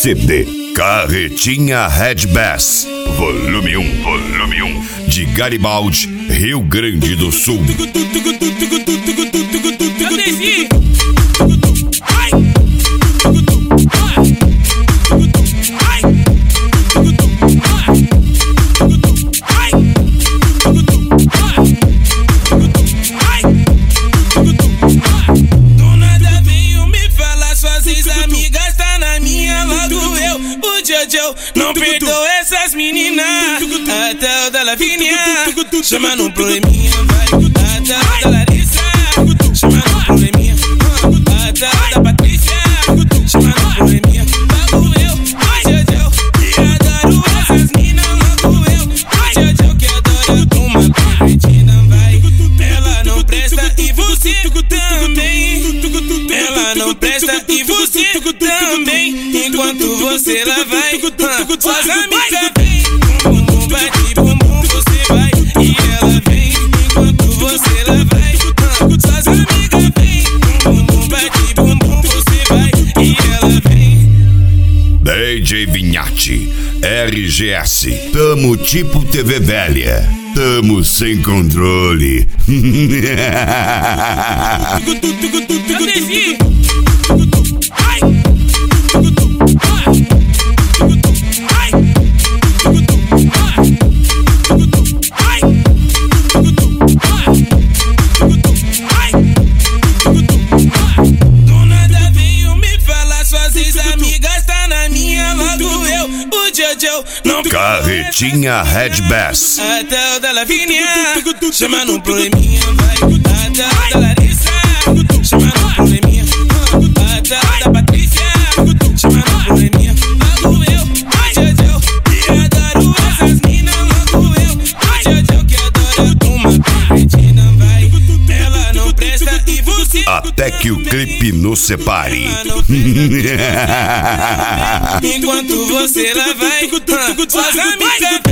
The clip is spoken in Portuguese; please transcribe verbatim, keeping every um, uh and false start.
C D Carretinha Red Bass, volume um, volume um, de Garibaldi, Rio Grande do Sul. Do nada veio me falar, suas ex-amigas tá na minha, logo eu, o Jojo, não perdoa essas meninas. Até o da Lavínia, chama no probleminha, vai. Até o da Larissa, chama no probleminha. Até o da Patrícia, chama no probleminha. Logo eu, o Jojo, que adoro essas meninas. Logo eu, o Jojo, que adora uma pervertida, vai. Ela não presta e você também. Ela não presta e você também. Enquanto você lá vai, suas amigas vem. Bum bum bate, bum bum você vai. E ela vem. Enquanto você lá vai, suas amigas vem. Bum bum bate, bum bum você vai. E ela vem. D J Vinhati, R G S, tamo tipo T V velha, tamo sem controle. Do nada veio me falar, suas ex-amigas tá na minha, logo eu, o Jojo, não Carretinha Red Bass, até o da Lavínia, chama no probleminha, vai. Até o da Larissa, chama no probleminha. Até o da Patrícia, chama no probleminha. Logo eu, o Jojo, que adoro essas minas. Logo eu, o Jojo, que adora uma pervertida, vai. Ela não presta e você até que o clipe nos separe. enquanto você lá vai, suas amigas